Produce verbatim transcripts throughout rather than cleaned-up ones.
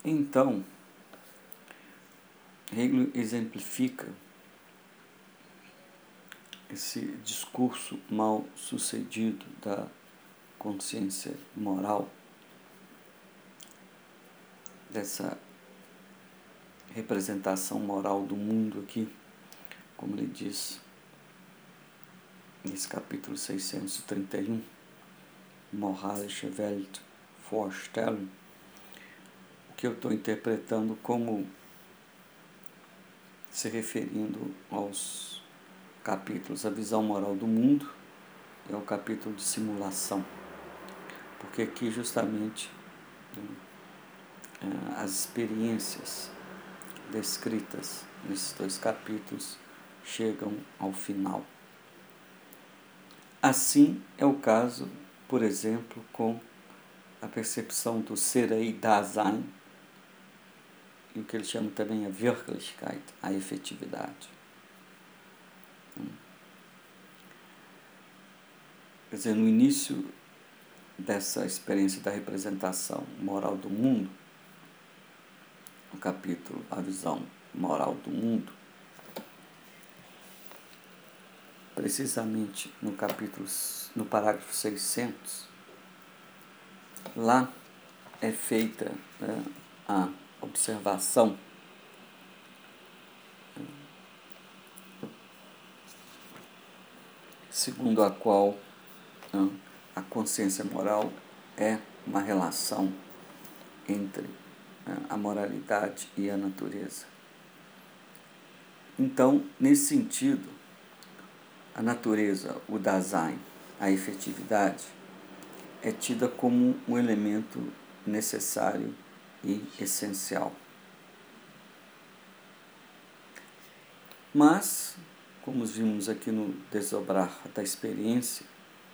Então, Hegel exemplifica esse discurso mal sucedido da consciência moral, dessa representação moral do mundo aqui, como ele diz nesse capítulo seiscentos e trinta e um, Moralische Welt vorstellen, o que eu estou interpretando como se referindo aos capítulos A Visão Moral do Mundo e ao capítulo de Simulação, porque aqui justamente as experiências descritas nesses dois capítulos chegam ao final. Assim é o caso, por exemplo, com a percepção do Ser aí Dasein, e o que ele chama também a Wirklichkeit, a efetividade. Quer dizer, no início dessa experiência da representação moral do mundo, no capítulo A Visão Moral do Mundo, precisamente no capítulo, no parágrafo seiscentos, lá é feita, né, a observação segundo a qual, né, a consciência moral é uma relação entre, né, a moralidade e a natureza. Então, nesse sentido, a natureza, o Dasein, a efetividade, é tida como um elemento necessário e essencial. Mas, como vimos aqui no desdobrar da experiência,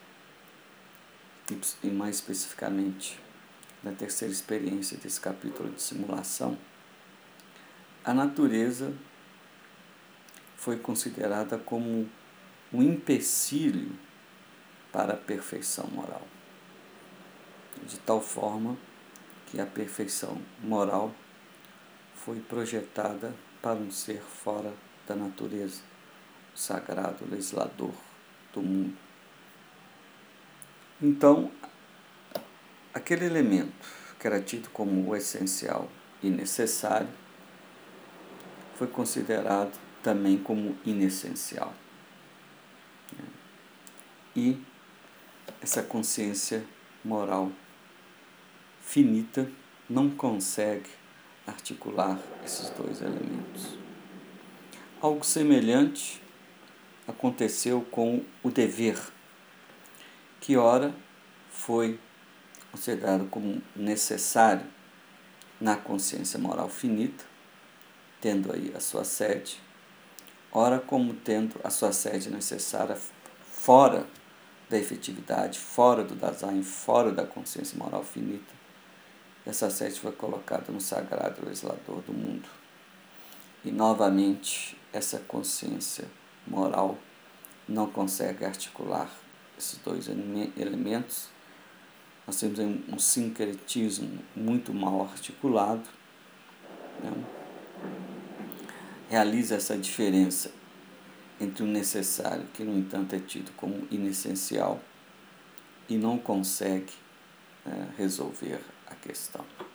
e mais especificamente na terceira experiência desse capítulo de simulação, a natureza foi considerada como um empecilho para a perfeição moral, de tal forma que a perfeição moral foi projetada para um ser fora da natureza, o sagrado legislador do mundo. Então, aquele elemento que era tido como o essencial e necessário foi considerado também como inessencial. E essa consciência moral finita não consegue articular esses dois elementos. Algo semelhante aconteceu com o dever, que ora foi considerado como necessário na consciência moral finita, tendo aí a sua sede, ora como tendo a sua sede necessária fora da efetividade, fora do Dasein, fora da consciência moral finita. Essa sede foi colocada no sagrado legislador do mundo. E, novamente, essa consciência moral não consegue articular esses dois elementos. Nós temos um sincretismo muito mal articulado, né? Realiza essa diferença entre o necessário, que, no entanto, é tido como inessencial, e não consegue, é, resolver a questão.